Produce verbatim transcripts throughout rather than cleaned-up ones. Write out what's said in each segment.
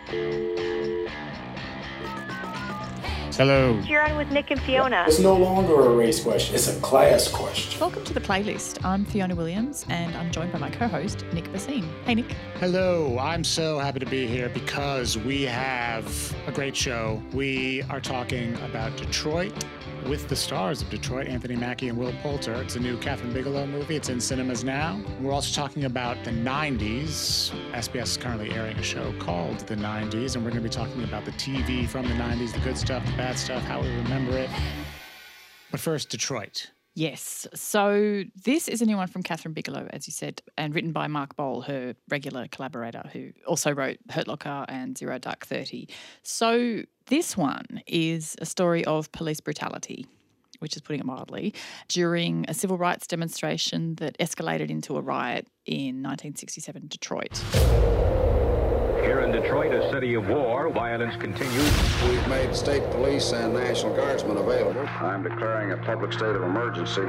Hello. You're on with Nick and Fiona. It's no longer a race question, it's a class question. Welcome to The Playlist. I'm Fiona Williams and I'm joined by my co-host, Nick Bassine. Hey, Nick. Hello. I'm so happy to be here because we have a great show. We are talking about Detroit with the stars of Detroit, Anthony Mackie and Will Poulter. It's a new Kathryn Bigelow movie. It's in cinemas now. We're also talking about the nineties. S B S is currently airing a show called The nineties, and we're going to be talking about the T V from the nineties, the good stuff, the bad stuff, how we remember it. But first, Detroit. Yes. So this is a new one from Kathryn Bigelow, as you said, and written by Mark Boal, her regular collaborator, who also wrote Hurt Locker and Zero Dark Thirty. So this one is a story of police brutality, which is putting it mildly, during a civil rights demonstration that escalated into a riot in nineteen sixty-seven Detroit. Here in Detroit, a city of war, violence continues. We've made state police and National Guardsmen available. I'm declaring a public state of emergency.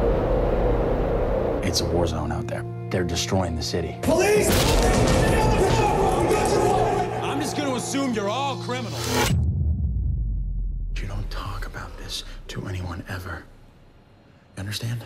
It's a war zone out there. They're destroying the city. Police! I'm just going to assume you're all criminals. You don't talk about this to anyone ever. You understand?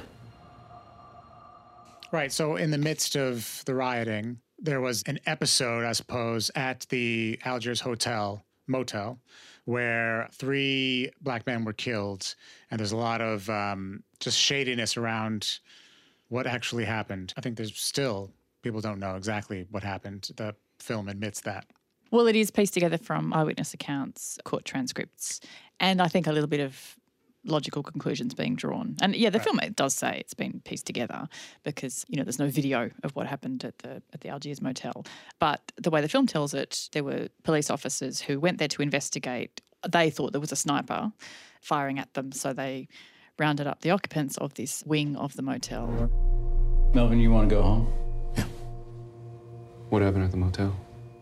Right. So in the midst of the rioting, there was an episode, I suppose, at the Algiers Hotel, motel, where three black men were killed. And there's a lot of um, just shadiness around what actually happened. I think there's still, people don't know exactly what happened. The film admits that. Well, it is pieced together from eyewitness accounts, court transcripts, and I think a little bit of logical conclusions being drawn. And yeah, the right. film, it does say it's been pieced together because, you know, there's no video of what happened at the at the Algiers motel. But the way the film tells it, there were police officers who went there to investigate. They thought there was a sniper firing at them, so they rounded up the occupants of this wing of the motel. Melvin, you want to go home? Yeah. What happened at the motel?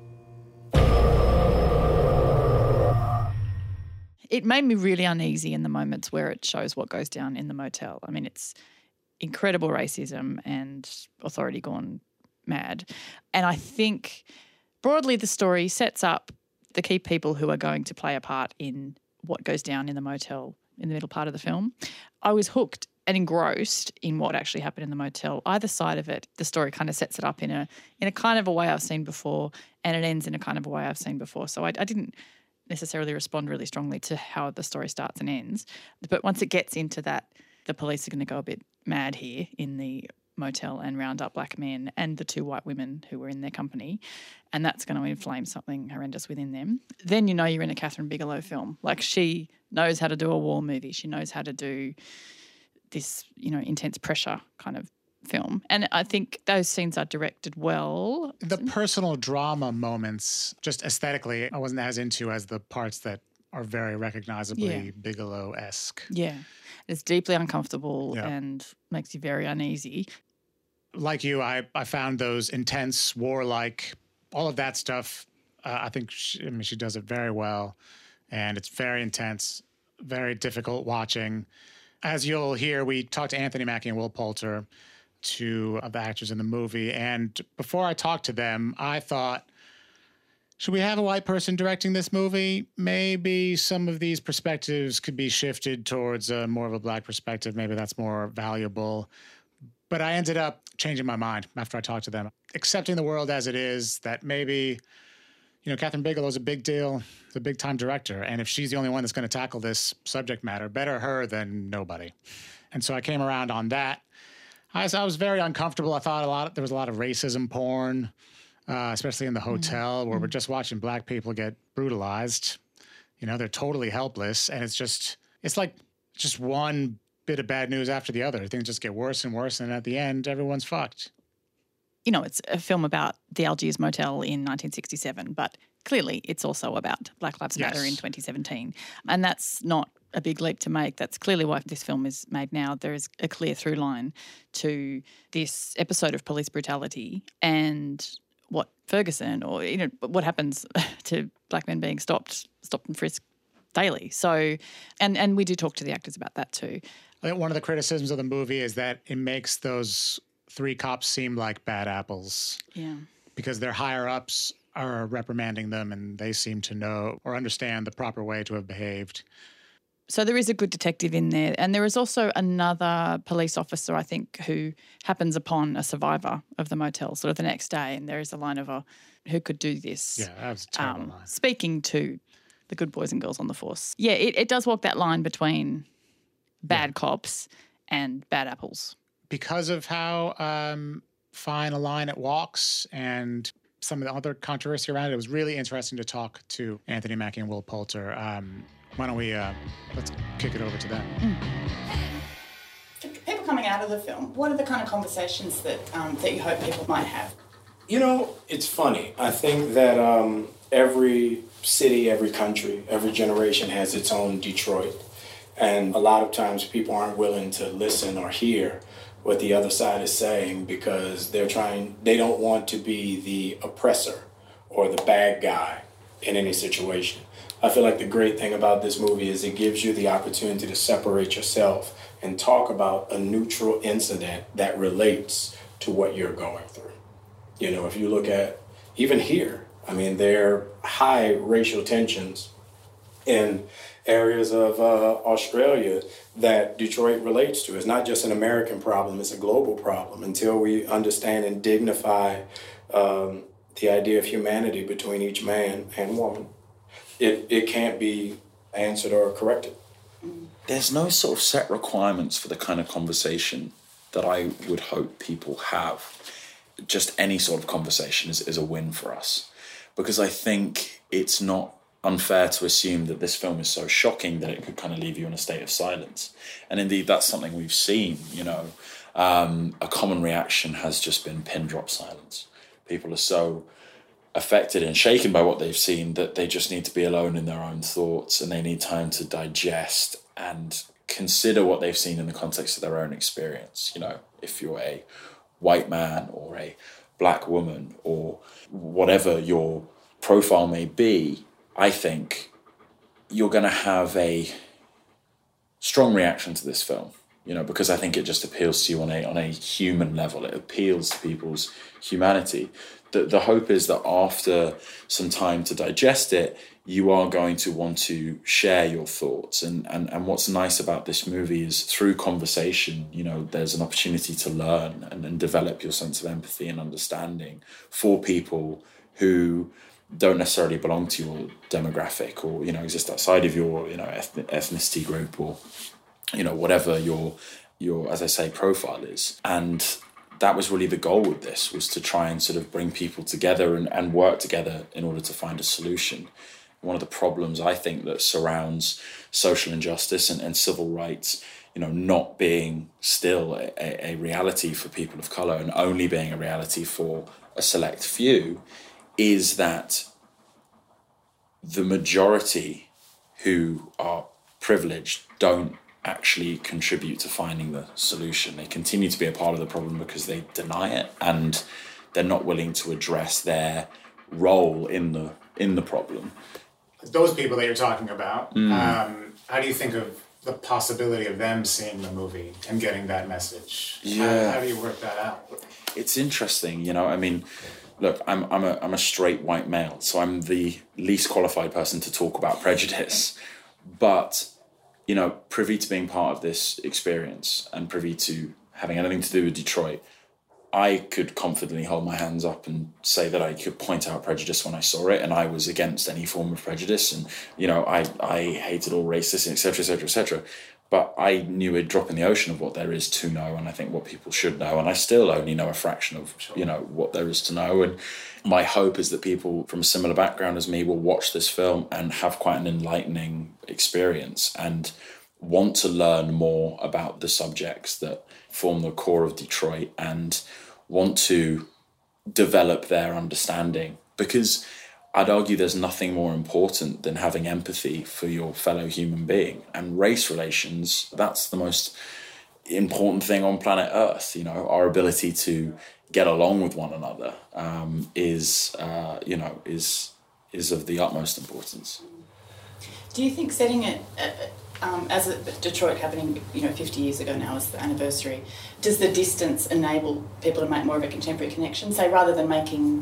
It made me really uneasy in the moments where it shows what goes down in the motel. I mean, it's incredible racism and authority gone mad. And I think broadly the story sets up the key people who are going to play a part in what goes down in the motel in the middle part of the film. I was hooked and engrossed in what actually happened in the motel. Either side of it, the story kind of sets it up in a in a kind of a way I've seen before, and it ends in a kind of a way I've seen before. So I, I didn't necessarily respond really strongly to how the story starts and ends. But once it gets into that, the police are going to go a bit mad here in the motel and round up black men and the two white women who were in their company, and that's going to inflame something horrendous within them. Then you know you're in a Kathryn Bigelow film. Like, she knows how to do a war movie. She knows how to do this, you know, intense pressure kind of film. And I think those scenes are directed well. The personal drama moments, just aesthetically, I wasn't as into as the parts that are very recognizably yeah. Bigelow-esque. Yeah. It's deeply uncomfortable yeah. and makes you very uneasy. Like you, I, I found those intense, warlike, all of that stuff. Uh, I think she, I mean, she does it very well. And it's very intense, very difficult watching. As you'll hear, we talked to Anthony Mackie and Will Poulter, two of the actors in the movie. And before I talked to them, I thought, should we have a white person directing this movie? Maybe some of these perspectives could be shifted towards a, more of a black perspective. Maybe that's more valuable. But I ended up changing my mind after I talked to them, accepting the world as it is, that maybe, you know, Kathryn Bigelow's a big deal, a big-time director. And if she's the only one that's going to tackle this subject matter, better her than nobody. And so I came around on that. I was, I was very uncomfortable. I thought a lot. There was a lot of racism porn, uh, especially in the hotel, mm-hmm. where we're just watching black people get brutalized. You know, they're totally helpless, and it's just it's like just one bit of bad news after the other. Things just get worse and worse, and at the end, everyone's fucked. You know, it's a film about the Algiers Motel in nineteen sixty-seven, but clearly it's also about Black Lives Matter yes. in twenty seventeen, and that's not a big leap to make. That's clearly why this film is made now. There is a clear through line to this episode of police brutality and what Ferguson or, you know, what happens to black men being stopped, stopped and frisked daily. So, and, and we do talk to the actors about that too. I think one of the criticisms of the movie is that it makes those three cops seem like bad apples. Yeah. Because their higher ups are reprimanding them, and they seem to know or understand the proper way to have behaved. So there is a good detective in there. And there is also another police officer, I think, who happens upon a survivor of the motel sort of the next day. And there is a line of a, who could do this? Yeah, that was a terrible um, line. Speaking to the good boys and girls on the force. Yeah, it, it does walk that line between bad yeah. cops and bad apples. Because of how um, fine a line it walks and some of the other controversy around it, it was really interesting to talk to Anthony Mackie and Will Poulter. Um, why don't we, uh, let's kick it over to them. Mm. People coming out of the film, what are the kind of conversations that um, that you hope people might have? You know, it's funny. I think that um, every city, every country, every generation has its own Detroit. And a lot of times people aren't willing to listen or hear what the other side is saying because they're trying, they don't want to be the oppressor or the bad guy in any situation. I feel like the great thing about this movie is it gives you the opportunity to separate yourself and talk about a neutral incident that relates to what you're going through. You know, if you look at, even here, I mean, there are high racial tensions in areas of uh, Australia that Detroit relates to. It's not just an American problem, it's a global problem. Until we understand and dignify um, the idea of humanity between each man and woman, it, it can't be answered or corrected. There's no sort of set requirements for the kind of conversation that I would hope people have. Just any sort of conversation is, is a win for us. Because I think it's not unfair to assume that this film is so shocking that it could kind of leave you in a state of silence. And indeed, that's something we've seen, you know. Um, a common reaction has just been pin drop silence. People are so affected and shaken by what they've seen that they just need to be alone in their own thoughts and they need time to digest and consider what they've seen in the context of their own experience. You know, if you're a white man or a black woman or whatever your profile may be, I think you're going to have a strong reaction to this film, you know, because I think it just appeals to you on a on a human level. It appeals to people's humanity. The, the hope is that after some time to digest it, you are going to want to share your thoughts. And, and, and what's nice about this movie is through conversation, you know, there's an opportunity to learn and, and develop your sense of empathy and understanding for people who don't necessarily belong to your demographic or, you know, exist outside of your, you know, ethnic, ethnicity group or, you know, whatever your, your, as I say, profile is. And that was really the goal with this, was to try and sort of bring people together and, and work together in order to find a solution. One of the problems I think that surrounds social injustice and, and civil rights, you know, not being still a, a reality for people of colour and only being a reality for a select few, is that the majority who are privileged don't actually contribute to finding the solution. They continue to be a part of the problem because they deny it and they're not willing to address their role in the in the problem. Those people that you're talking about, Mm. um, how do you think of the possibility of them seeing the movie and getting that message? Yeah. How, how do you work that out? It's interesting, you know, I mean, look, I'm I'm a I'm a straight white male, so I'm the least qualified person to talk about prejudice. But, you know, privy to being part of this experience and privy to having anything to do with Detroit, I could confidently hold my hands up and say that I could point out prejudice when I saw it, and I was against any form of prejudice, and, you know, I, I hated all racism, et cetera, et cetera, et cetera. But I knew a drop in the ocean of what there is to know, and I think what people should know, and I still only know a fraction of, you know, what there is to know. And my hope is that people from a similar background as me will watch this film and have quite an enlightening experience and want to learn more about the subjects that form the core of Detroit and want to develop their understanding. Because I'd argue there's nothing more important than having empathy for your fellow human being. And race relations, that's the most important thing on planet Earth. You know, our ability to get along with one another um, is, uh, you know, is is of the utmost importance. Do you think setting it uh, um, as a Detroit happening, you know, fifty years ago now is the anniversary, does the distance enable people to make more of a contemporary connection? Say, rather than making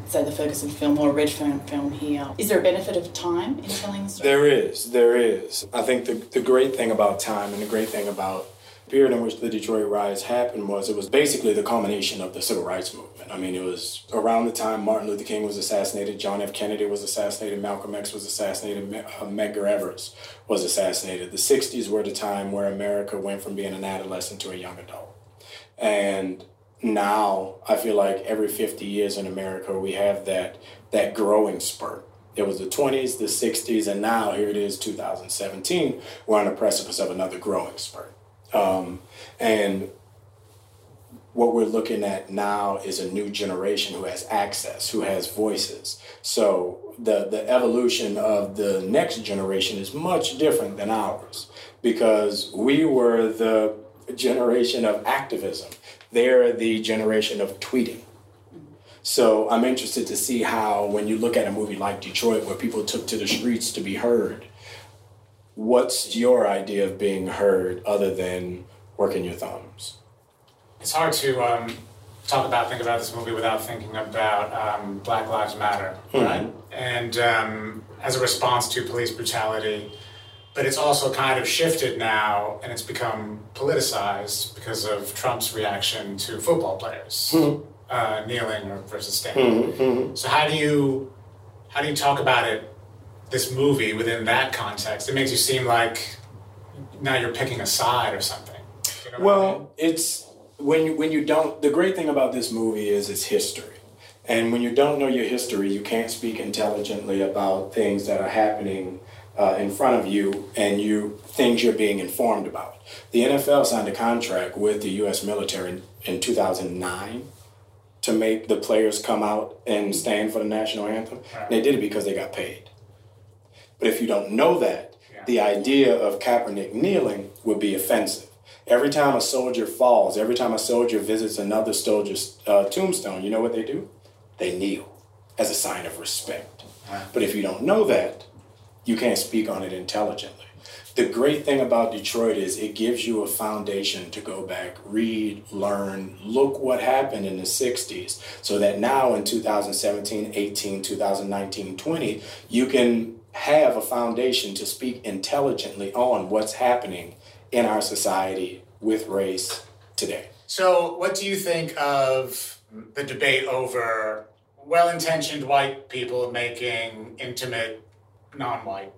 say, the Ferguson film or a Redfern film here. Is there a benefit of time in telling the story? There is, there is. I think the, the great thing about time and the great thing about the period in which the Detroit riots happened was it was basically the culmination of the civil rights movement. I mean, it was around the time Martin Luther King was assassinated, John F. Kennedy was assassinated, Malcolm X was assassinated, uh, Medgar Evers was assassinated. The sixties were the time where America went from being an adolescent to a young adult. And now I feel like every fifty years in America, we have that that growing spurt. It was the twenties, the sixties, and now here it is, two thousand seventeen. We're on the precipice of another growing spurt. Um, and what we're looking at now is a new generation who has access, who has voices. So the, the evolution of the next generation is much different than ours because we were the generation of activism. They're the generation of tweeting. So I'm interested to see how, when you look at a movie like Detroit, where people took to the streets to be heard, what's your idea of being heard other than working your thumbs? It's hard to um, talk about, think about this movie without thinking about um, Black Lives Matter, mm-hmm. right? And um, as a response to police brutality, but it's also kind of shifted now and it's become politicized because of Trump's reaction to football players mm-hmm. uh, kneeling or versus standing. Mm-hmm. So how do you how do you talk about it, this movie, within that context? It makes you seem like now you're picking a side or something. You know well, what I mean? it's when you, when you don't. The great thing about this movie is its history, and when you don't know your history, you can't speak intelligently about things that are happening Uh, in front of you and you things you're being informed about. The N F L signed a contract with the U S military in two thousand nine to make the players come out and stand for the national anthem. Right. They did it because they got paid. But if you don't know that, yeah. the idea of Kaepernick kneeling would be offensive. Every time a soldier falls, every time a soldier visits another soldier's uh, tombstone, you know what they do? They kneel as a sign of respect. Right. But if you don't know that, you can't speak on it intelligently. The great thing about Detroit is it gives you a foundation to go back, read, learn, look what happened in the sixties, so that now in two thousand seventeen, eighteen, two thousand nineteen, twenty, you can have a foundation to speak intelligently on what's happening in our society with race today. So what do you think of the debate over well-intentioned white people making intimate non-white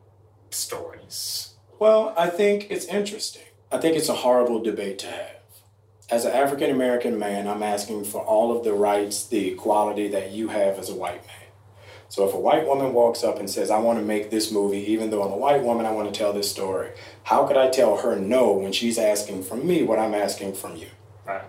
stories? Well, I think it's interesting. I think it's a horrible debate to have. As an African-American man, I'm asking for all of the rights, the equality that you have as a white man. So if a white woman walks up and says, I want to make this movie, even though I'm a white woman, I want to tell this story, how could I tell her no when she's asking from me what I'm asking from you? Right.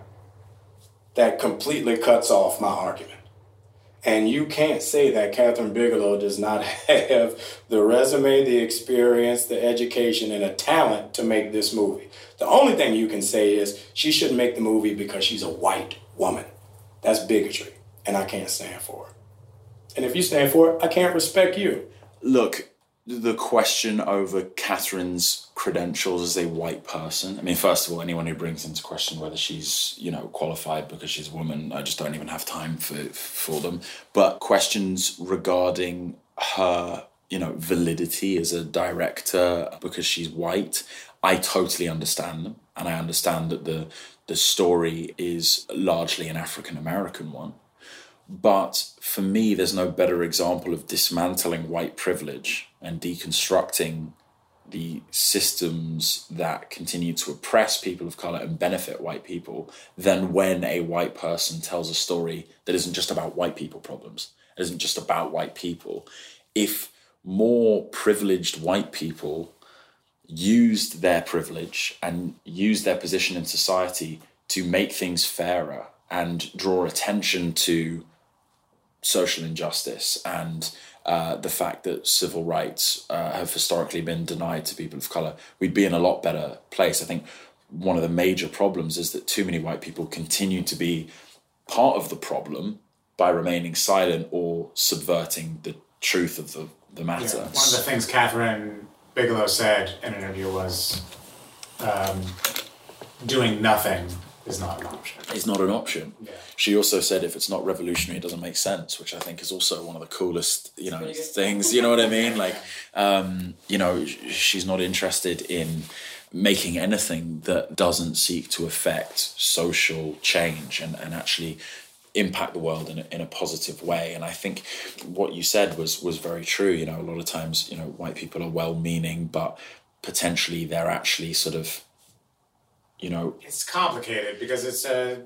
That completely cuts off my argument. And you can't say that Kathryn Bigelow does not have the resume, the experience, the education, and the talent to make this movie. The only thing you can say is she shouldn't make the movie because she's a white woman. That's bigotry, and I can't stand for it. And if you stand for it, I can't respect you. Look, the question over Kathryn's credentials as a white person. I mean, first of all, anyone who brings into question whether she's, you know, qualified because she's a woman, I just don't even have time for for them. But questions regarding her, you know, validity as a director because she's white, I totally understand them. And I understand that the the story is largely an African-American one. But for me, there's no better example of dismantling white privilege and deconstructing the systems that continue to oppress people of color and benefit white people than when a white person tells a story that isn't just about white people problems. It isn't just about white people. If more privileged white people used their privilege and used their position in society to make things fairer and draw attention to social injustice and uh, the fact that civil rights uh, have historically been denied to people of color, we'd be in a lot better place. I think one of the major problems is that too many white people continue to be part of the problem by remaining silent or subverting the truth of the, the matter. Yeah. One of the things Kathryn Bigelow said in an interview was um, doing nothing is not an option. It's not an option. Yeah. She also said if it's not revolutionary, it doesn't make sense, which I think is also one of the coolest, you know, things. You know what I mean? Like, um, you know, she's not interested in making anything that doesn't seek to affect social change and, and actually impact the world in a, in a positive way. And I think what you said was was very true. You know, a lot of times, you know, white people are well-meaning, but potentially they're actually sort of, you know... It's complicated because it's a...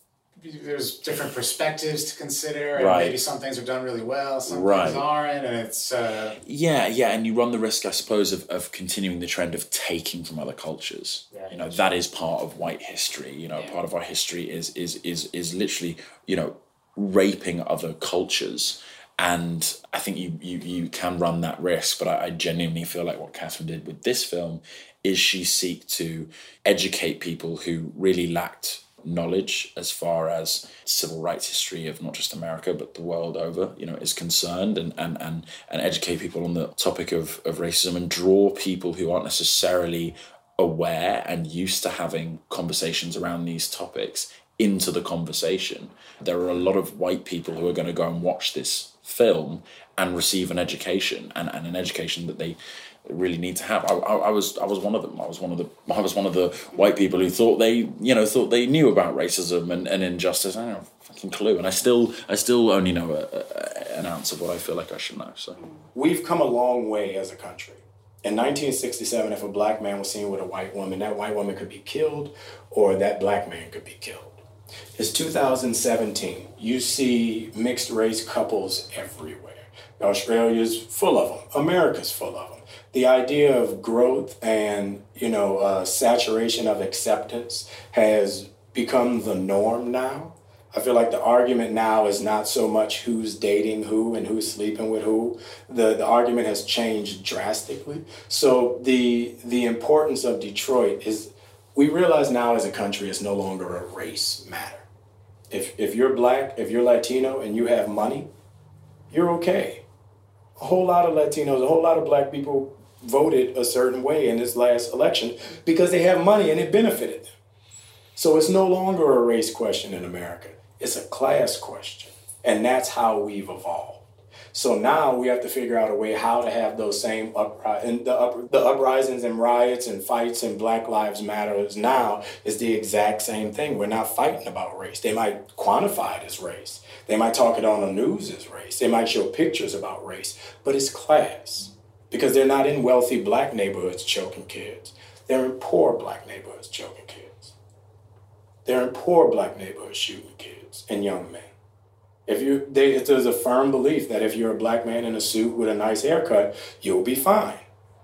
There's different perspectives to consider, and right. maybe some things are done really well, some right. things aren't, and it's... Uh... Yeah, yeah, and you run the risk, I suppose, of, of continuing the trend of taking from other cultures. Yeah, you know, that is part of white history. You know, yeah. part of our history is is is is literally, you know, raping other cultures. And I think you you, you can run that risk, but I, I genuinely feel like what Catherine did with this film is she seek to educate people who really lacked knowledge as far as civil rights history of not just America but the world over, you know, is concerned, and and and, and educate people on the topic of, of racism and draw people who aren't necessarily aware and used to having conversations around these topics into the conversation. There are a lot of white people who are going to go and watch this film and receive an education and, and an education that they really need to have. I, I, I was I was one of them. I was one of the I was one of the white people who thought they you know thought they knew about racism and, and injustice. I don't have a fucking clue, and I still I still only know a, a, an ounce of what I feel like I should know. So we've come a long way as a country. In nineteen sixty-seven, if a black man was seen with a white woman, that white woman could be killed, or that black man could be killed. It's two thousand seventeen. You see mixed race couples everywhere. Australia's full of them. America's full of them. The idea of growth and, you know, uh, saturation of acceptance has become the norm now. I feel like the argument now is not so much who's dating who and who's sleeping with who. The the argument has changed drastically. So the the importance of Detroit is, we realize now as a country it's no longer a race matter. If if you're black, if you're Latino and you have money, you're okay. A whole lot of Latinos, a whole lot of black people voted a certain way in this last election because they have money and it benefited them. So it's no longer a race question in America. It's a class question. And that's how we've evolved. So now we have to figure out a way how to have those same upri- and the, up- the uprisings and riots and fights and Black Lives Matter now is the exact same thing. We're not fighting about race. They might quantify it as race. They might talk it on the news as race. They might show pictures about race, but it's class. Because they're not in wealthy black neighborhoods choking kids. They're in poor black neighborhoods choking kids. They're in poor black neighborhoods shooting kids and young men. If you, they, there's a firm belief that if you're a black man in a suit with a nice haircut, you'll be fine.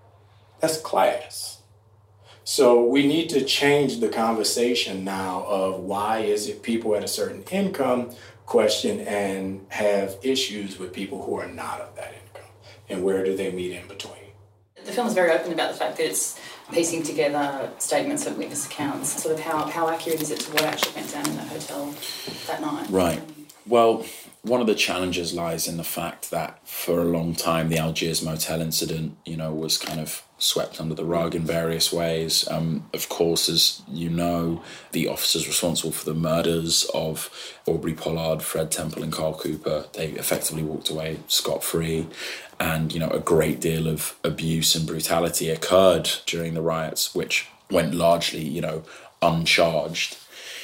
That's class. So we need to change the conversation now of why is it people at a certain income question and have issues with people who are not of that income. And where do they meet in between? The film is very open about the fact that it's piecing together statements and witness accounts. Sort of how, how accurate is it to what actually went down in that hotel that night? Right. Well, one of the challenges lies in the fact that for a long time the Algiers motel incident, you know, was kind of swept under the rug in various ways. Um, of course, as you know, the officers responsible for the murders of Aubrey Pollard, Fred Temple and Carl Cooper, they effectively walked away scot-free. And, you know, a great deal of abuse and brutality occurred during the riots, which went largely, you know, uncharged.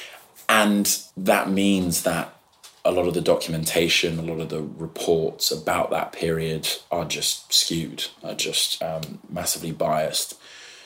And that means that a lot of the documentation, a lot of the reports about that period are just skewed, are just um, massively biased.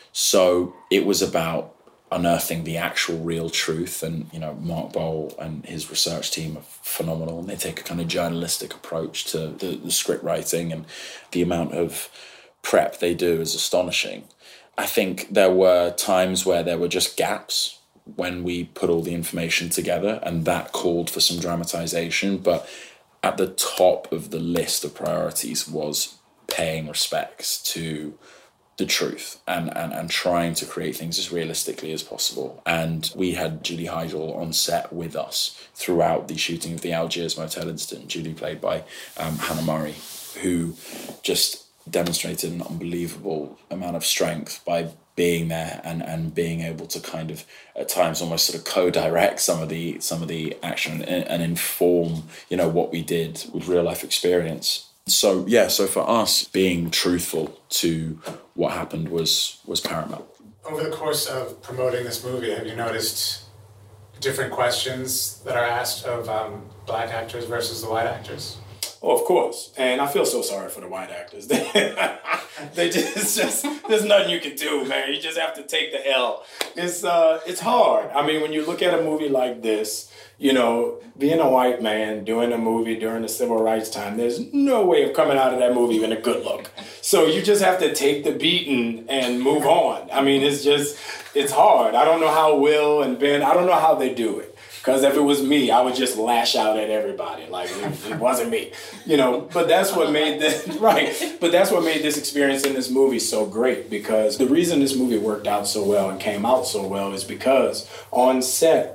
So it was about unearthing the actual real truth. And, you know, Mark Bowl and his research team are phenomenal. And they take a kind of journalistic approach to the, the script writing, and the amount of prep they do is astonishing. I think there were times where there were just gaps when we put all the information together, and that called for some dramatization. But at the top of the list of priorities was paying respects to the truth and, and, and trying to create things as realistically as possible. And we had Julie Heidel on set with us throughout the shooting of the Algiers motel incident. Julie, played by um, Hannah Murray, who just demonstrated an unbelievable amount of strength by being there and, and being able to kind of at times almost sort of co-direct some of the some of the action and, and inform, you know, what we did with real life experience. So yeah, so for us, being truthful to what happened was was paramount. Over the course of promoting this movie, have you noticed different questions that are asked of um, black actors versus the white actors? Oh, of course. And I feel so sorry for the white actors. They, they just, it's just, there's nothing you can do, man. You just have to take the L. It's, uh, it's hard. I mean, when you look at a movie like this, you know, being a white man doing a movie during the civil rights time, there's no way of coming out of that movie with a good look. So you just have to take the beating and move on. I mean, it's just, it's hard. I don't know how Will and Ben, I don't know how they do it. Because if it was me, I would just lash out at everybody. Like, it, it wasn't me. You know, but that's what made this, right. But that's what made this experience in this movie so great. Because the reason this movie worked out so well and came out so well is because on set,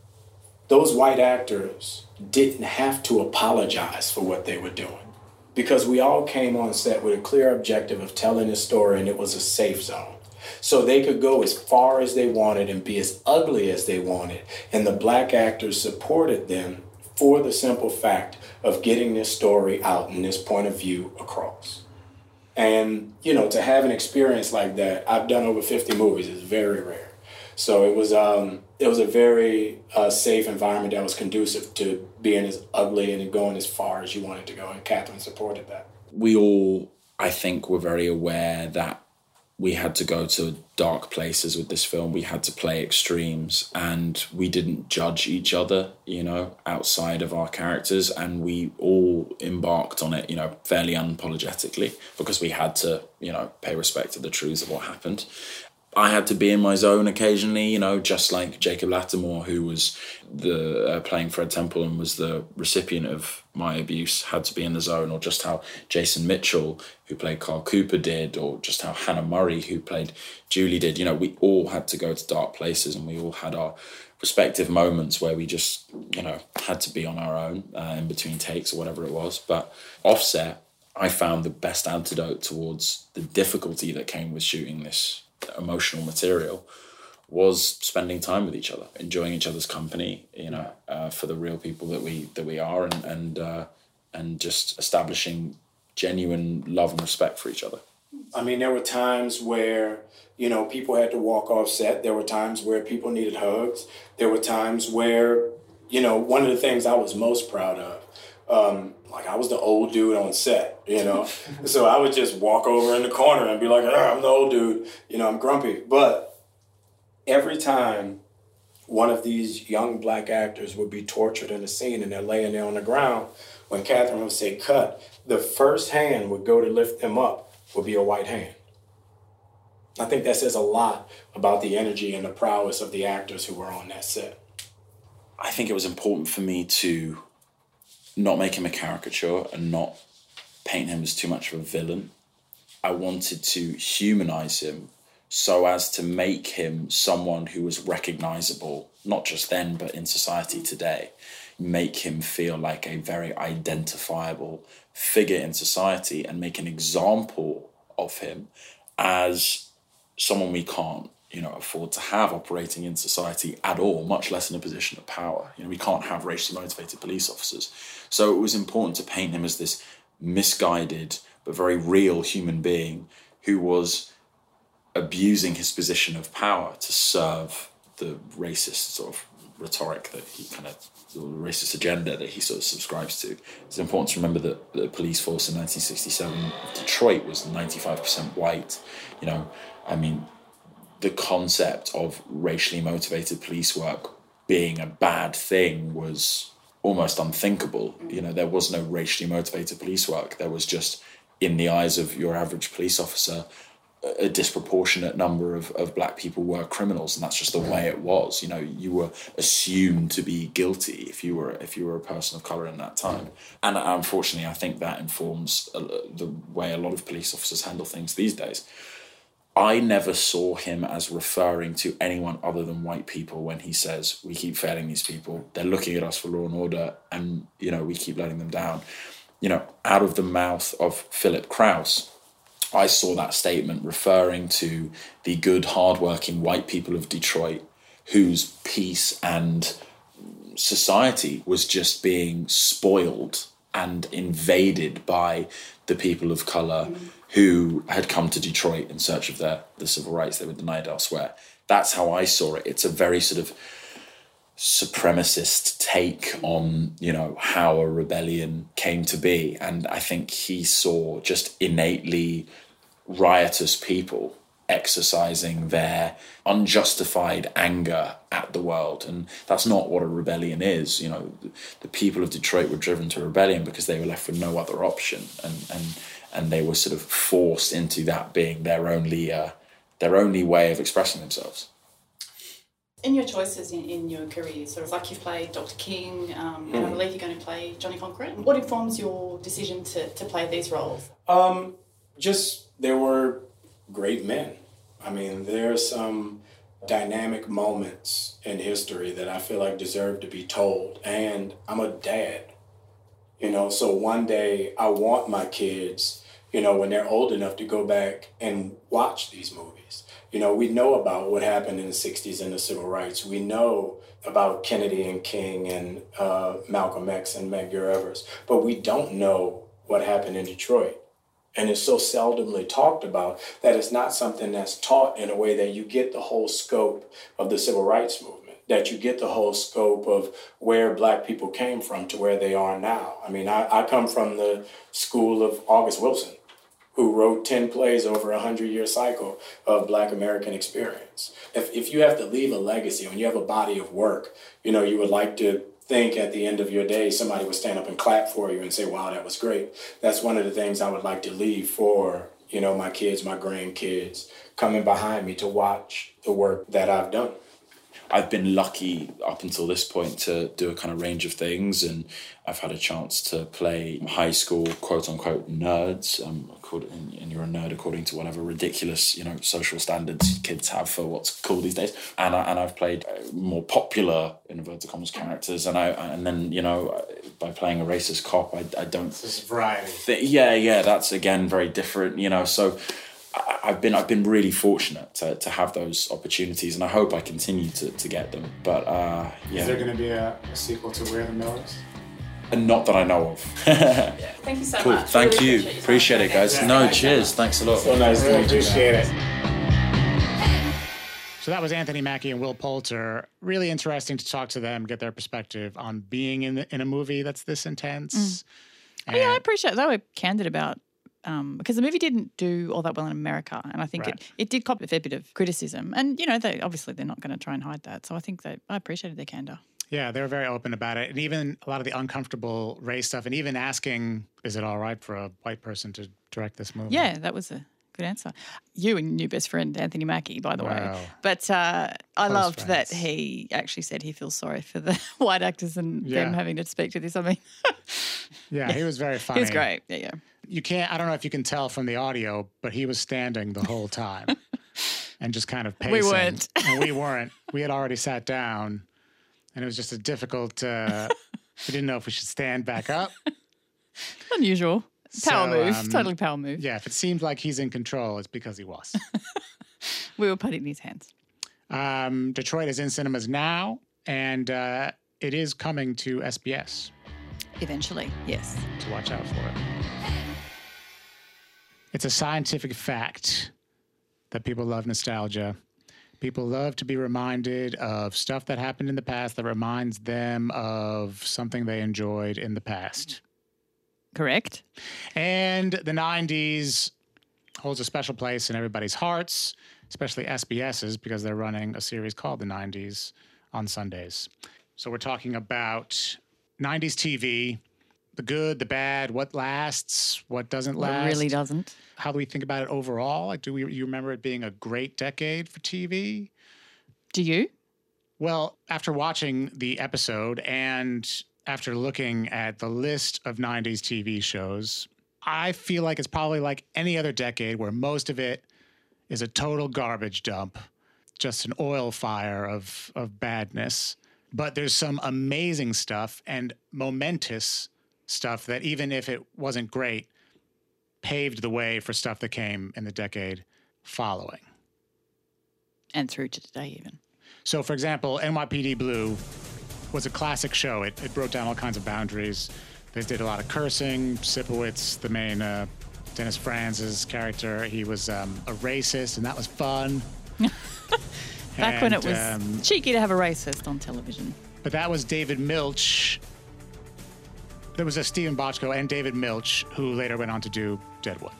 those white actors didn't have to apologize for what they were doing. Because we all came on set with a clear objective of telling a story, and it was a safe zone. So they could go as far as they wanted and be as ugly as they wanted. And the black actors supported them for the simple fact of getting this story out and this point of view across. And, you know, to have an experience like that, I've done over fifty movies, is very rare. So it was um, it was a very uh, safe environment that was conducive to being as ugly and going as far as you wanted to go. And Catherine supported that. We all, I think, were very aware that we had to go to dark places with this film. We had to play extremes, and we didn't judge each other, you know, outside of our characters. And we all embarked on it, you know, fairly unapologetically, because we had to, you know, pay respect to the truths of what happened. I had to be in my zone occasionally, you know, just like Jacob Lattimore, who was the uh, playing Fred Temple and was the recipient of my abuse, had to be in the zone, or just how Jason Mitchell, who played Carl Cooper, did, or just how Hannah Murray, who played Julie, did. You know, we all had to go to dark places, and we all had our respective moments where we just, you know, had to be on our own uh, in between takes or whatever it was. But offset, I found the best antidote towards the difficulty that came with shooting this emotional material was spending time with each other, enjoying each other's company, you know, uh, for the real people that we that we are, and and uh, and just establishing genuine love and respect for each other. I mean, there were times where, you know, people had to walk off set. There were times where people needed hugs. There were times where, you know, one of the things I was most proud of, um, like I was the old dude on set, you know, so I would just walk over in the corner and be like, oh, I'm the old dude, you know, I'm grumpy. But every time one of these young black actors would be tortured in a scene and they're laying there on the ground, when Catherine would say cut, the first hand would go to lift them up would be a white hand. I think that says a lot about the energy and the prowess of the actors who were on that set. I think it was important for me to not make him a caricature and not paint him as too much of a villain. I wanted to humanize him so as to make him someone who was recognizable, not just then, but in society today. Make him feel like a very identifiable figure in society, and make an example of him as someone we can't, you know, afford to have operating in society at all, much less in a position of power. You know, we can't have racially motivated police officers. So it was important to paint him as this misguided but very real human being who was abusing his position of power to serve the racist sort of rhetoric that he kind of, the racist agenda that he sort of subscribes to. It's important to remember that the police force in nineteen sixty-seven, Detroit, was ninety-five percent white. You know, I mean, the concept of racially motivated police work being a bad thing was almost unthinkable. You know, there was no racially motivated police work. There was just, in the eyes of your average police officer, a disproportionate number of, of black people were criminals, and that's just the way it was. You know, you were assumed to be guilty if you were if you were a person of colour in that time. And unfortunately, I think that informs the way a lot of police officers handle things these days. I never saw him as referring to anyone other than white people when he says, we keep failing these people, they're looking at us for law and order, and, you know, we keep letting them down. You know, out of the mouth of Philip Krause, I saw that statement referring to the good, hardworking white people of Detroit whose peace and society was just being spoiled and invaded by the people of colour mm. who had come to Detroit in search of their the civil rights they were denied elsewhere. That's how I saw it. It's a very sort of supremacist take on, you know, how a rebellion came to be. And I think he saw just innately riotous people exercising their unjustified anger at the world. And that's not what a rebellion is. You know, the people of Detroit were driven to rebellion because they were left with no other option. And and, and they were sort of forced into that being their only, uh, their only way of expressing themselves. In your choices in, in your career, sort of like you've played Doctor King, um, mm. and I believe you're going to play Johnny Concrete. What informs your decision to, to play these roles? Um, just, there were great men. I mean, there's some dynamic moments in history that I feel like deserve to be told. And I'm a dad, you know, so one day I want my kids, you know, when they're old enough to go back and watch these movies. You know, we know about what happened in the sixties and the civil rights. We know about Kennedy and King and uh, Malcolm X and Medgar Evers, but we don't know what happened in Detroit. And it's so seldomly talked about that it's not something that's taught in a way that you get the whole scope of the civil rights movement, that you get the whole scope of where Black people came from to where they are now. I mean, I, I come from the school of August Wilson, who wrote ten plays over a hundred-year cycle of Black American experience. If if you have to leave a legacy, when you have a body of work, you know, you would like to think at the end of your day somebody would stand up and clap for you and say, wow, that was great. That's one of the things I would like to leave for, you know, my kids, my grandkids, coming behind me to watch the work that I've done. I've been lucky up until this point to do a kind of range of things, and I've had a chance to play high school quote-unquote nerds, um, and you're a nerd according to whatever ridiculous, you know, social standards kids have for what's cool these days. And I, and I've played more popular in inverted commas characters, and I and then you know by playing a racist cop, I, I don't. This is variety. Th- yeah, yeah, that's again very different, you know. So. I've been I've been really fortunate to, to have those opportunities, and I hope I continue to, to get them. But uh, yeah. Is there going to be a, a sequel to We're the Millers? And not that I know of. Yeah. Thank you so cool. much. Thank really you. Appreciate, appreciate it, guys. Yeah, no, thanks, cheers. man. Thanks a lot. So nice really to meet you. Appreciate it. So that was Anthony Mackie and Will Poulter. Really interesting to talk to them, get their perspective on being in the, in a movie that's this intense. Mm. Oh, yeah, I appreciate it. They were candid about. Um, because the movie didn't do all that well in America, and I think right. it, it did cop a fair bit of criticism. And, you know, they obviously they're not going to try and hide that. So I think they I appreciated their candor. Yeah, they were very open about it. And even a lot of the uncomfortable race stuff, and even asking, is it all right for a white person to direct this movie? Yeah, that was a good answer. You and your best friend, Anthony Mackie, by the wow. way. But uh, I Close loved friends. that he actually said he feels sorry for the white actors and Yeah. them having to speak to this. I mean, Yeah, he was very funny. he was great. Yeah, yeah. You can't, I don't know if you can tell from the audio, but he was standing the whole time and just kind of pacing. We weren't. And we weren't. We had already sat down, and it was just a difficult, uh, we didn't know if we should stand back up. Unusual. Power So, move. um, Totally power move. Yeah, if it seems like he's in control, it's because he was. We were putting in his hands. Um, Detroit is in cinemas now, and uh, it is coming to S B S. Eventually, yes. To watch out for it. It's a scientific fact that people love nostalgia. People love to be reminded of stuff that happened in the past that reminds them of something they enjoyed in the past. Correct. And the nineties holds a special place in everybody's hearts, especially SBS's, because they're running a series called The nineties on Sundays. So we're talking about nineties T V, the good, the bad, what lasts, what doesn't last. It really doesn't. How do we think about it overall? Like, do we you remember it being a great decade for T V? Do you? Well, after watching the episode and after looking at the list of nineties T V shows, I feel like it's probably like any other decade where most of it is a total garbage dump, just an oil fire of of badness. But there's some amazing stuff and momentous stuff that even if it wasn't great, paved the way for stuff that came in the decade following. And through to today even. So, for example, N Y P D Blue was a classic show. It, it broke down all kinds of boundaries. They did a lot of cursing. Sipowicz, the main uh, Dennis Franz's character, he was um, a racist, and that was fun. Back and, when it was um, cheeky to have a racist on television. But that was David Milch. There was a Stephen Bochco and David Milch, who later went on to do Deadwood.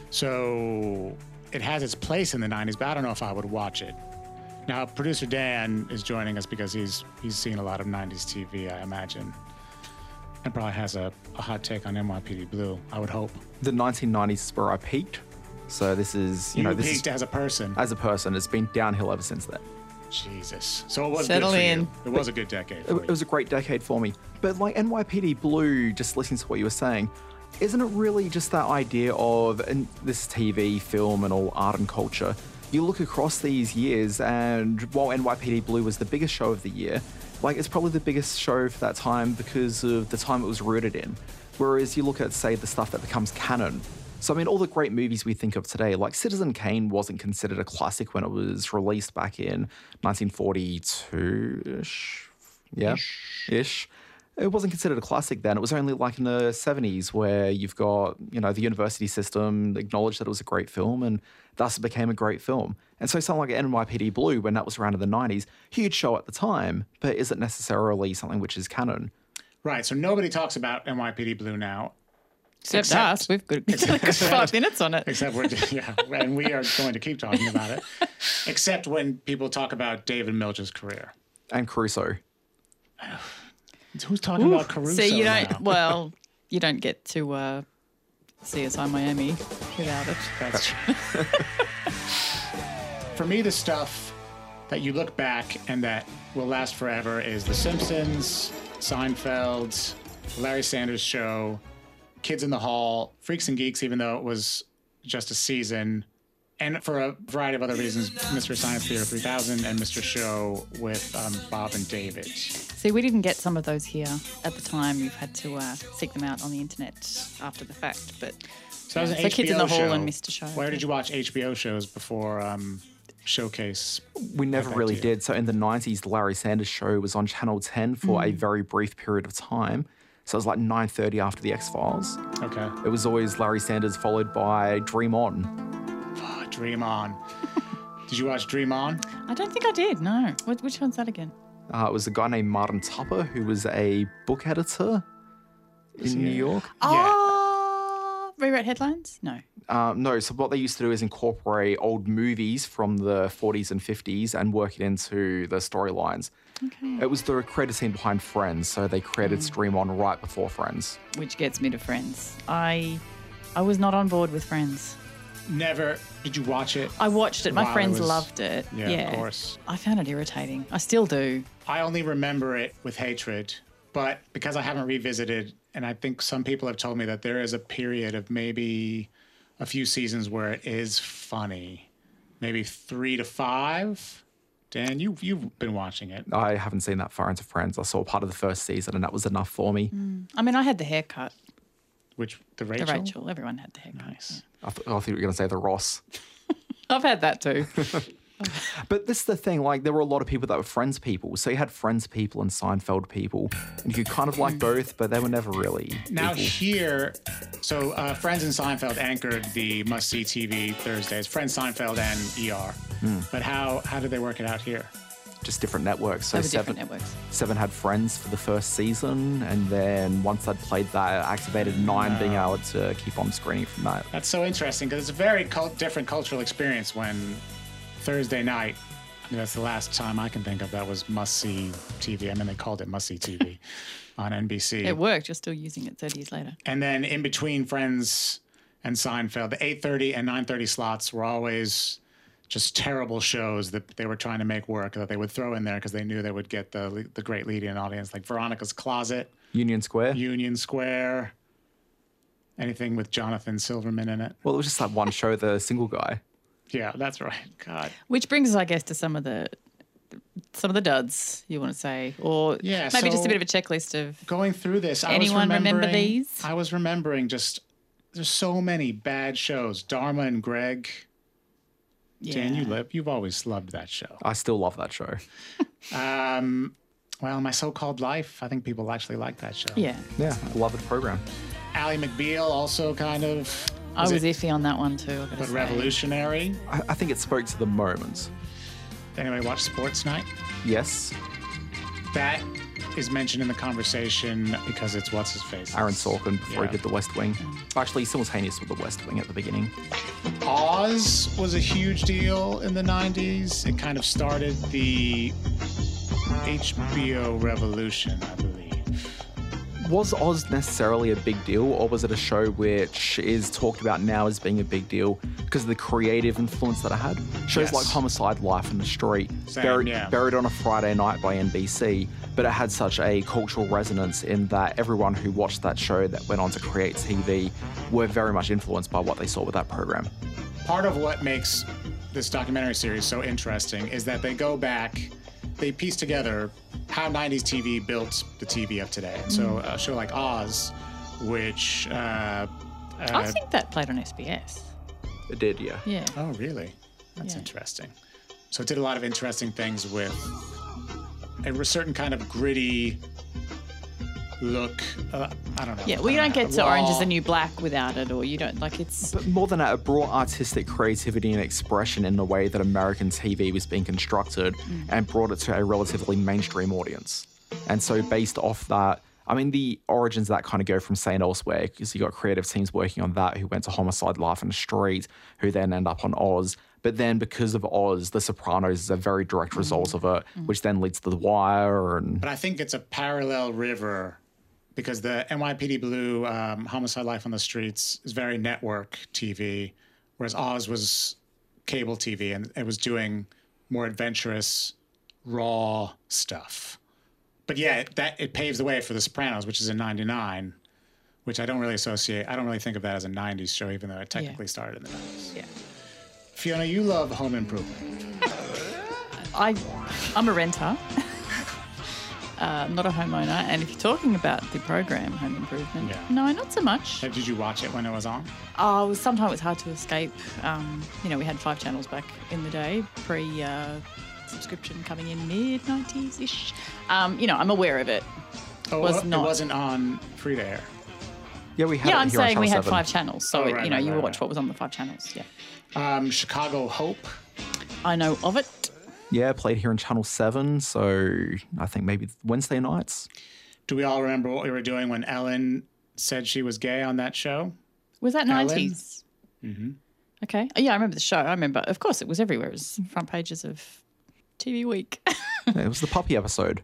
So it has its place in the nineties, but I don't know if I would watch it. Now, producer Dan is joining us because he's he's seen a lot of nineties T V, I imagine, and probably has a, a hot take on N Y P D Blue, I would hope. The nineteen nineties is where I peaked. So this is, you, you know, this peaked is, as a person. As a person, it's been downhill ever since then. Jesus. So it was Settle good for in. you. It was a good decade It, for it was a great decade for me. But like N Y P D Blue, just listening to what you were saying, isn't it really just that idea of, and this T V, film, and all art and culture, you look across these years, and while N Y P D Blue was the biggest show of the year, like it's probably the biggest show for that time because of the time it was rooted in. Whereas you look at, say, the stuff that becomes canon. So, I mean, all the great movies we think of today, like Citizen Kane wasn't considered a classic when it was released back in nineteen forty-two-ish. Yeah, ish. ish. It wasn't considered a classic then. It was only like in the seventies where you've got, you know, the university system acknowledged that it was a great film and thus it became a great film. And so something like N Y P D Blue, when that was around in the nineties, huge show at the time, but isn't necessarily something which is canon. Right, so nobody talks about N Y P D Blue now. Except, except us. We've got except, five minutes on it. Except we're, yeah, and we are going to keep talking about it. Except when people talk about David Milch's career. And Caruso. Who's talking Ooh, about Caruso See, you don't, now? well, you don't get to uh, C S I Miami without it. That's true. For me, the stuff that you look back and that will last forever is The Simpsons, Seinfeld, Larry Sanders Show, Kids in the Hall, Freaks and Geeks, even though it was just a season, and for a variety of other reasons, Mister Science Theater three thousand and Mister Show with um, Bob and David. See, we didn't get some of those here at the time. We've had to uh, seek them out on the internet after the fact. But so, that was an so H B O Kids in the show. Hall and Mister Show. Where did you watch H B O shows before um, Showcase? We never really did. So in the nineties, the Larry Sanders Show was on Channel ten for mm. a very brief period of time. So it was like nine thirty after the X-Files. Okay. It was always Larry Sanders followed by Dream On. Oh, Dream On. Did you watch Dream On? I don't think I did, no. What, which one's that again? Uh, it was a guy named Martin Tupper who was a book editor in New York. Oh, yeah. Rewrite headlines? No. Um, no, so what they used to do is incorporate old movies from the forties and fifties and work it into the storylines. Okay. It was the creative team behind Friends, so they created mm. Dream On right before Friends. Which gets me to Friends. I I was not on board with Friends. Never. Did you watch it? I watched it. My While friends it was, loved it. Yeah, yeah, of course. I found it irritating. I still do. I only remember it with hatred, but because I haven't revisited, and I think some people have told me that there is a period of maybe a few seasons where it is funny. Maybe three to five. Dan, you, you've been watching it. I haven't seen that far into Friends. I saw part of the first season and that was enough for me. Mm. I mean, I had the haircut. Which, the Rachel? The Rachel. Everyone had the haircut. Nice. I, th- I thought you were going to say the Ross. I've had that too. But this is the thing, like there were a lot of people that were Friends people. So you had Friends people and Seinfeld people. And you could kind of like both, but they were never really Now equal. here, so uh, Friends and Seinfeld anchored the must-see T V Thursdays. Friends, Seinfeld, and E R. Mm. But how how did they work it out here? Just different networks. So they were Seven, different networks. Seven had Friends for the first season, and then once I'd played that, it activated Nine no. being able to keep on screening from that. That's so interesting because it's a very cult- different cultural experience when Thursday night, I mean, that's the last time I can think of that was must-see T V. I mean, they called it must-see T V on N B C. It worked. You're still using it thirty years later. And then in between Friends and Seinfeld, the eight thirty and nine thirty slots were always just terrible shows that they were trying to make work that they would throw in there because they knew they would get the the great lead-in audience, like Veronica's Closet. Union Square. Union Square. Anything with Jonathan Silverman in it. Well, it was just that one show, The Single Guy. Yeah, that's right. God. Which brings us, I guess, to some of the some of the duds, you want to say, or yeah, maybe so just a bit of a checklist of going through this. Anyone I was remember these? I was remembering just there's so many bad shows. Dharma and Greg. Yeah. Jan, you live. You've always loved that show. I still love that show. um, well, My So-Called Life. I think people actually like that show. Yeah. Yeah, I love the program. Ally McBeal also kind of. I was it, iffy on that one too. I but say. revolutionary. I, I think it spoke to the moment. Anyway, watch Sports Night. Yes. That is mentioned in the conversation because it's what's his face. Aaron Sorkin before Yeah. he did The West Wing. Actually, simultaneous with The West Wing at the beginning. Oz was a huge deal in the nineties. It kind of started the H B O revolution, I believe. Was Oz necessarily a big deal, or was it a show which is talked about now as being a big deal because of the creative influence that it had? Shows Yes. like Homicide: Life on the Street, Same, buried, yeah. buried on a Friday night by N B C, but it had such a cultural resonance in that everyone who watched that show that went on to create T V were very much influenced by what they saw with that program. Part of what makes this documentary series so interesting is that they go back, they piece together how nineties T V built the T V of today. And so a show like Oz, which... Uh, uh, I think that played on S B S. It did, yeah. Yeah. Oh, really? That's Yeah. interesting. So it did a lot of interesting things with a certain kind of gritty look. Uh, I don't know. Yeah, well, you I don't get to raw- Orange is the New Black without it, or you don't, like, it's... But more than that, it brought artistic creativity and expression in the way that American T V was being constructed Mm. and brought it to a relatively mainstream audience. And so based off that, I mean, the origins of that kind of go from Saint Elsewhere, because you got creative teams working on that who went to Homicide: Life on the Street, who then end up on Oz. But then because of Oz, The Sopranos is a very direct result of it, which then leads to The Wire. And But I think it's a parallel river because the N Y P D Blue um, Homicide: Life on the Streets is very network T V, whereas Oz was cable T V and it was doing more adventurous, raw stuff. But yeah, that it paves the way for The Sopranos, which is in ninety-nine, which I don't really associate. I don't really think of that as a nineties show, even though it technically Yeah. started in the nineties. Yeah. Fiona, you love Home Improvement. I, I'm a renter, uh, not a homeowner. And if you're talking about the program Home Improvement, Yeah. no, not so much. Uh, Did you watch it when it was on? Oh, sometimes it's hard to escape. Um, you know, we had five channels back in the day, pre uh, subscription coming in mid nineties ish. Um, you know, I'm aware of it. Oh, Was it not. wasn't on free to air. yeah, we had Yeah, it I'm here on saying we Channel had seven. five channels, so Oh, it, right, you know, right, you right, watch right. what was on the five channels. Yeah, Um, Chicago Hope. I know of it. Yeah, played here on Channel seven, so I think maybe Wednesday nights. Do we all remember what we were doing when Ellen said she was gay on that show? Was that Ellen? nineties? Mm-hmm. Okay. Oh, yeah, I remember the show. I remember, of course, it was everywhere. It was front pages of T V Week. Yeah, it was the puppy episode.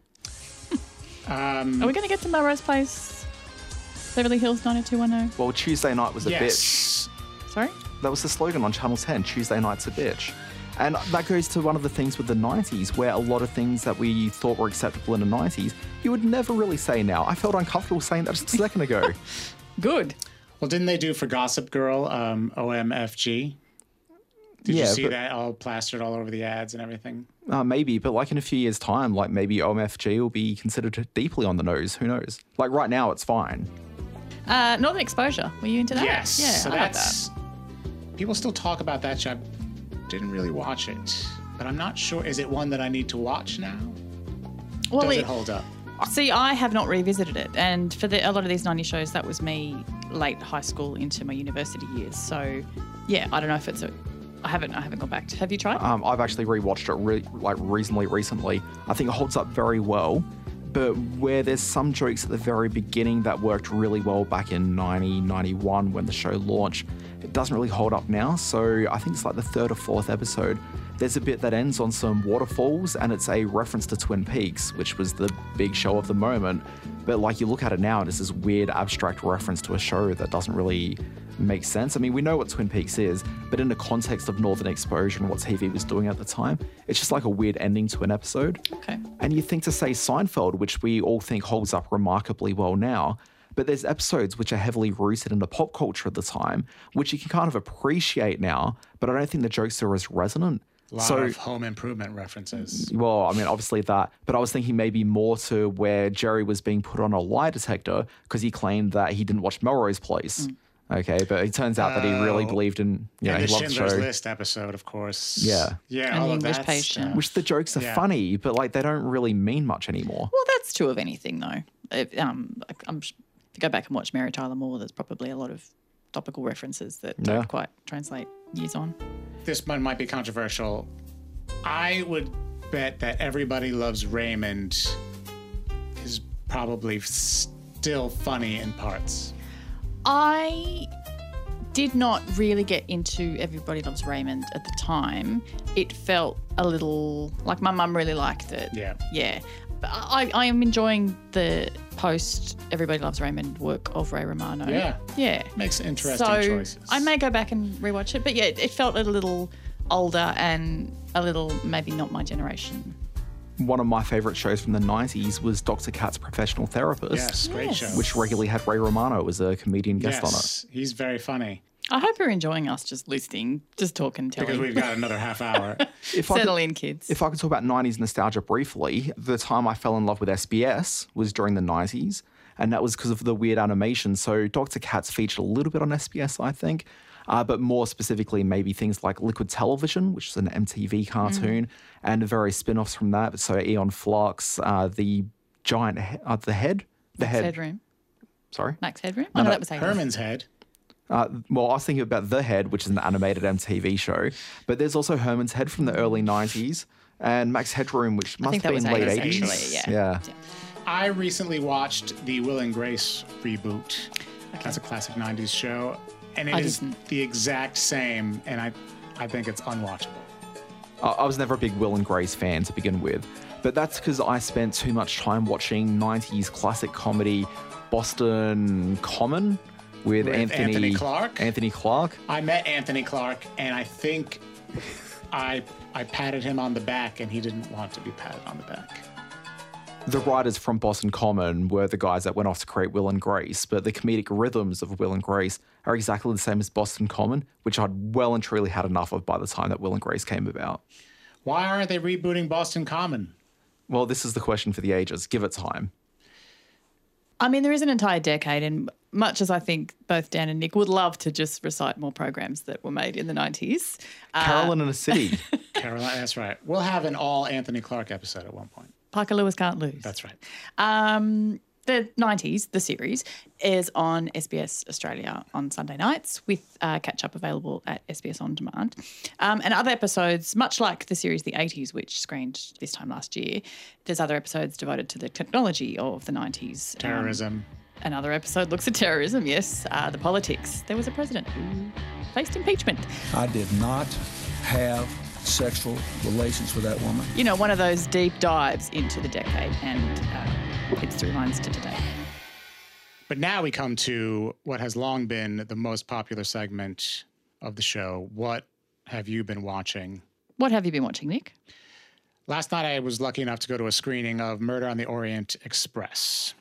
Um, Are we going to get to Melrose Place? Beverly Hills nine oh two one oh? Well, Tuesday night was a bitch. yes. Sorry? That was the slogan on Channel ten, Tuesday night's a bitch. And that goes to one of the things with the nineties, where a lot of things that we thought were acceptable in the nineties, you would never really say now. I felt uncomfortable saying that just a second ago. Good. Well, didn't they do for Gossip Girl, um, O M F G? Did Yeah, you see but- that all plastered all over the ads and everything? Uh, maybe, but like in a few years' time, like maybe O M F G will be considered deeply on the nose. Who knows? Like right now, it's fine. Uh, Northern Exposure. Were you into that? Yes. Yeah, so I like that's. People still talk about that show. I didn't really watch it, but I'm not sure. Is it one that I need to watch now? that. Well, Does it- it hold up? See, I have not revisited it, and for the, a lot of these nineties shows, that was me late high school into my university years. So, yeah, I don't know if it's a. I haven't. I haven't gone back to. Have you tried? Um, I've actually rewatched it re- like reasonably recently. I think it holds up very well, but where there's some jokes at the very beginning that worked really well back in ninety, ninety-one when the show launched, it doesn't really hold up now. So I think it's like the third or fourth episode. There's a bit that ends on some waterfalls, and it's a reference to Twin Peaks, which was the big show of the moment. But like you look at it now, and it's this weird abstract reference to a show that doesn't really make sense. I mean, we know what Twin Peaks is, but in the context of Northern Exposure and what T V was doing at the time, it's just like a weird ending to an episode. Okay. And you think to say Seinfeld, which we all think holds up remarkably well now, but there's episodes which are heavily rooted in the pop culture at the time, which you can kind of appreciate now, but I don't think the jokes are as resonant. A lot so, of Home Improvement references. well, I mean, obviously that, but I was thinking maybe more to where Jerry was being put on a lie detector because he claimed that he didn't watch Melrose Place. Okay, but it turns out that he really Oh. believed in, you know, and he the loved the Schindler's show. List episode, of course. Yeah. Yeah, And all the of English that Patient. stuff. Which the jokes are Yeah. funny, but like they don't really mean much anymore. Well, that's true of anything, though. If, um, like, I'm, if you go back and watch Mary Tyler Moore, there's probably a lot of topical references that Yeah. don't quite translate years on. This one might be controversial. I would bet that Everybody Loves Raymond is probably still funny in parts. I did not really get into Everybody Loves Raymond at the time. It felt a little like my mum really liked it. Yeah. Yeah. But I, I am enjoying the post Everybody Loves Raymond work of Ray Romano. Yeah. Yeah. Makes interesting so choices. I may go back and rewatch it, but yeah, it, it felt a little older and a little maybe not my generation. One of my favourite shows from the nineties was Doctor Katz Professional Therapist. Yes, great Yes. show. Which regularly had Ray Romano as a comedian guest on it. yes, he's very funny I hope you're enjoying us just listening, just talking, telling. because we've got another half hour. If I Settle could- in, kids. If I could talk about nineties nostalgia briefly, the time I fell in love with S B S was during the nineties, and that was because of the weird animation. So Doctor Katz featured a little bit on S B S, I think, uh, but more specifically, maybe things like Liquid Television, which is an M T V cartoon, and various spin offs from that. So Eon Flux, uh, the giant, he- uh, the head, the Max head. Headroom. Sorry? Max Headroom? No, Oh, no, no, that was eighties. Herman's Head. Uh, well, I was thinking about The Head, which is an animated M T V show, but there's also Herman's Head from the early nineties and Max Headroom, which I must think have that been was late eighties, eighties. actually, yeah. yeah. I recently watched the Will and Grace reboot. That's a classic nineties show, and it I is didn't. the exact same, and I, I think it's unwatchable. I I was never a big Will and Grace fan to begin with, but that's because I spent too much time watching nineties classic comedy Boston Common with, With Anthony, Anthony Clark? Anthony Clark. I met Anthony Clark, and I think I I patted him on the back, and he didn't want to be patted on the back. The writers from Boston Common were the guys that went off to create Will and Grace, but the comedic rhythms of Will and Grace are exactly the same as Boston Common, which I'd well and truly had enough of by the time that Will and Grace came about. Why aren't they rebooting Boston Common? Well, this is the question for the ages. Give it time. I mean, there is an entire decade, and much as I think both Dan and Nick would love to just recite more programs that were made in the nineties. Uh, Carolyn in a City. Caroline, that's right. We'll have an all Anthony Clark episode at one point. Parker Lewis Can't Lose. That's right. Um, the nineties, the series, is on S B S Australia on Sunday nights with uh, catch-up available at S B S On Demand. Um, and other episodes, much like the series The eighties, which screened this time last year, there's other episodes devoted to the technology of the nineties. Terrorism. Um, another episode looks at terrorism, yes. Uh, the politics. There was a president who faced impeachment. I did not have sexual relations with that woman. You know, one of those deep dives into the decade and uh, its through lines to today. But now we come to what has long been the most popular segment of the show. What have you been watching? What have you been watching, Nick? Last night I was lucky enough to go to a screening of Murder on the Orient Express.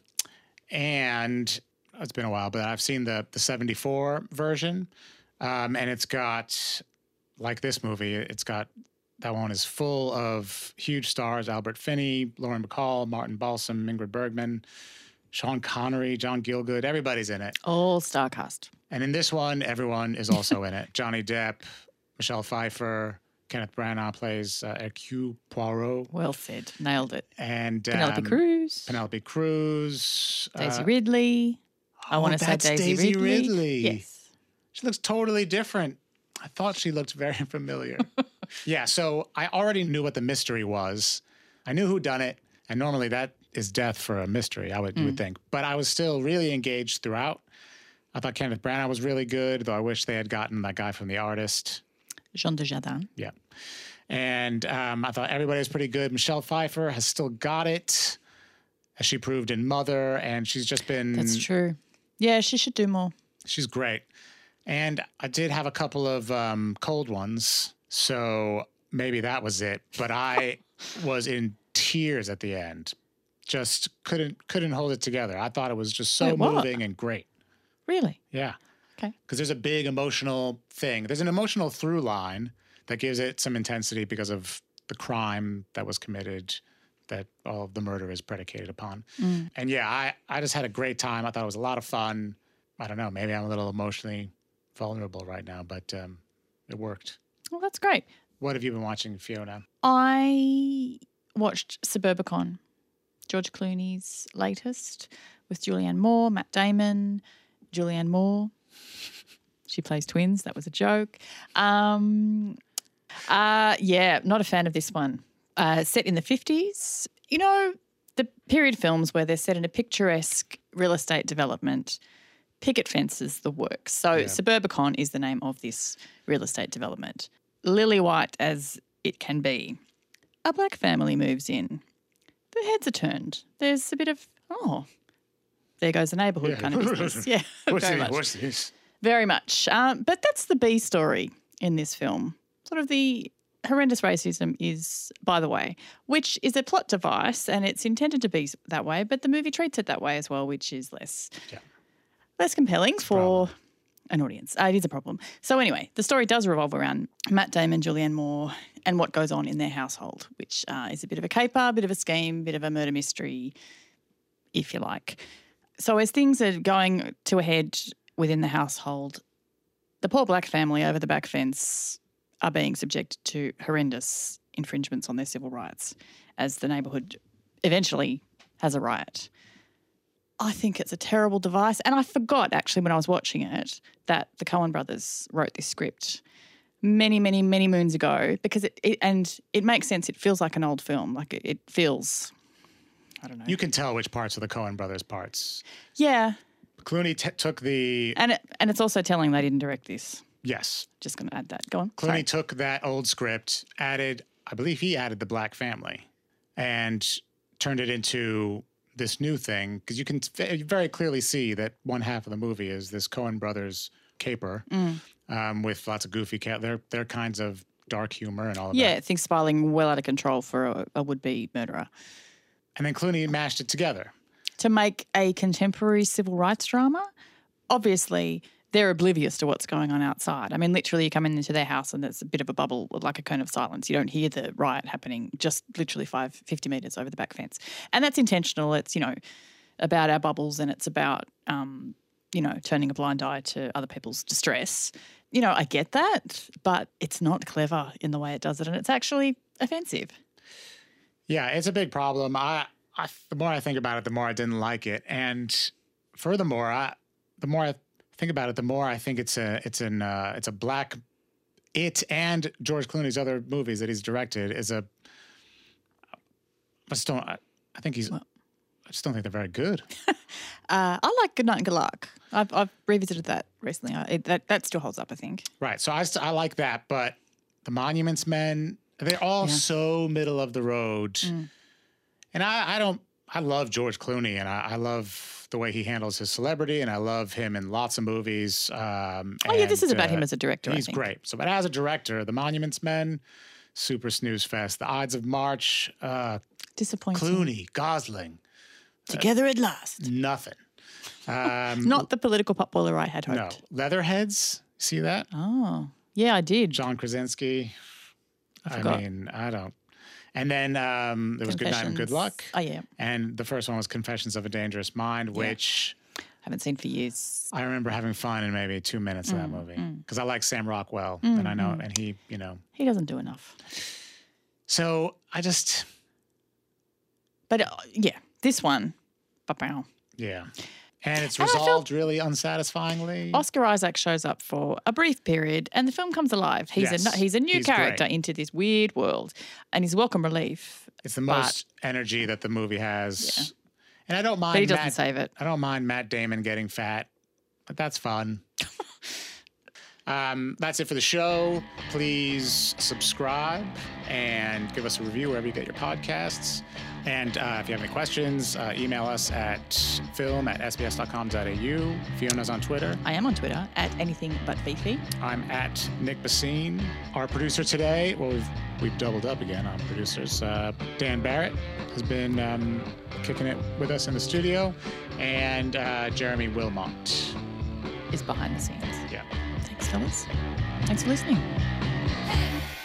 And it's been a while, but I've seen the, the seventy-four version. Um, and it's got, like this movie, it's got, that one is full of huge stars. Albert Finney, Lauren Bacall, Martin Balsam, Ingrid Bergman, Sean Connery, John Gielgud, everybody's in it. All star cast. And in this one, everyone is also in it. Johnny Depp, Michelle Pfeiffer, Kenneth Branagh plays uh, Hercule Poirot. Well said. Nailed it. And Penelope um, Cruz. Penelope Cruz. Daisy uh, Ridley. I oh, want to say that's Daisy, Daisy Ridley. Ridley. Yes. She looks totally different. I thought she looked very familiar. Yeah, so I already knew what the mystery was. I knew who done it, and normally that is death for a mystery, I would, you would Mm. think. But I was still really engaged throughout. I thought Kenneth Branagh was really good, though I wish they had gotten that guy from The Artist. Jean Dujardin. Yeah. And um, I thought everybody was pretty good. Michelle Pfeiffer has still got it, as she proved in Mother, and she's just been... That's true. Yeah, she should do more. She's great. And I did have a couple of um, cold ones, so maybe that was it. But I was in tears at the end. Just couldn't couldn't hold it together. I thought it was just so Wait, what? moving and great. Really? Yeah. Okay. Because there's a big emotional thing. There's an emotional through line that gives it some intensity because of the crime that was committed, that all of the murder is predicated upon. Mm. And yeah, I, I just had a great time. I thought it was a lot of fun. I don't know, maybe I'm a little emotionally vulnerable right now, but um, it worked. Well, that's great. What have you been watching, Fiona? I watched Suburbicon, George Clooney's latest, with Julianne Moore, Matt Damon, Julianne Moore. She plays twins. That was a joke. Um, uh, yeah, not a fan of this one. Uh, set in the fifties. You know, the period films where they're set in a picturesque real estate development, picket fences, the works. So yeah. Suburbicon is the name of this real estate development. Lily white as it can be. A black family moves in. The heads are turned. There's a bit of, oh, there goes the neighbourhood Yeah. kind of business. Yeah, What's very this? much. What's this? Very much. Um, but that's the B story in this film. Sort of the horrendous racism is, by the way, which is a plot device and it's intended to be that way, but the movie treats it that way as well, which is less, yeah. less compelling for an audience. Uh, it is a problem. So anyway, the story does revolve around Matt Damon, Julianne Moore, and what goes on in their household, which uh, is a bit of a caper, a bit of a scheme, a bit of a murder mystery, if you like. So as things are going to a head within the household, the poor black family over the back fence are being subjected to horrendous infringements on their civil rights as the neighbourhood eventually has a riot. I think it's a terrible device. And I forgot actually when I was watching it that the Coen brothers wrote this script many, many, many moons ago because it, it and it makes sense. It feels like an old film. Like it, it feels, I don't know. You can tell which parts are the Coen brothers' parts. Yeah. Clooney t- took the... And it, and it's also telling they didn't direct this. Yes. Just going to add that. Go on. Clooney Sorry. took that old script, added, I believe he added the black family, and turned it into this new thing. Because you can very clearly see that one half of the movie is this Coen brothers caper Mm. um, with lots of goofy cat. They're, they're kinds of dark humor and all of Yeah, that. things spiraling well out of control for a, a would-be murderer. And then Clooney mashed it together. To make a contemporary civil rights drama, obviously they're oblivious to what's going on outside. I mean, literally you come into their house and there's a bit of a bubble, like a cone of silence. You don't hear the riot happening just literally five, fifty metres over the back fence. And that's intentional. It's, you know, about our bubbles and it's about, um, you know, turning a blind eye to other people's distress. You know, I get that, but it's not clever in the way it does it and it's actually offensive. Yeah, it's a big problem. I, I, the more I think about it, the more I didn't like it. And furthermore, I, the more I think about it, the more I think it's a, it's an, uh, it's a black, it and George Clooney's other movies that he's directed is a. I just don't. I, I think he's. Well, I just don't think they're very good. uh, I like Good Night and Good Luck. I've, I've revisited that recently. I, it, that that still holds up, I think. Right. So I, st- I like that, but the Monuments Men, they're all Yeah. so middle of the road. Mm. And I, I don't, I love George Clooney and I, I love the way he handles his celebrity and I love him in lots of movies. Um, Oh, yeah, this and, is about uh, him as a director, I He's think. great. So, but as a director, The Monuments Men, super snooze fest. The Ides of March, uh, Disappointing. Clooney, Gosling. Together at last. Nothing. Um, Not the political potboiler I had no. hoped. Leatherheads, see that? Oh, yeah, I did. John Krasinski. I I, forgot. mean, I don't. And then um, there was Good Night and Good Luck. Oh, yeah. And the first one was Confessions of a Dangerous Mind, which haven't seen for years. I remember having fun in maybe two minutes of that Mm, movie mm. because I like Sam Rockwell, Mm, and I know, mm. and he, you know. He doesn't do enough. So I just, But uh, yeah, this one, ba-pow. yeah, and it's And I resolved really unsatisfyingly. Oscar Isaac shows up for a brief period, and the film comes alive. He's Yes, a he's a new he's character great. into this weird world, and he's welcome relief. It's the but- most energy that the movie has, and I don't mind. But he doesn't Matt, save it. I don't mind Matt Damon getting fat, but that's fun. Um, that's it for the show. Please subscribe and give us a review wherever you get your podcasts. And uh, if you have any questions, uh, email us at film at s b s dot com dot a u. Fiona's on Twitter. I am on Twitter at anything but Fifi. I'm at Nick Bassine. Our producer today, well, we've, we've doubled up again on producers. Uh, Dan Barrett has been um, kicking it with us in the studio. And uh, Jeremy Wilmot Is behind the scenes. Yeah. Thanks, fellas. Thanks for listening.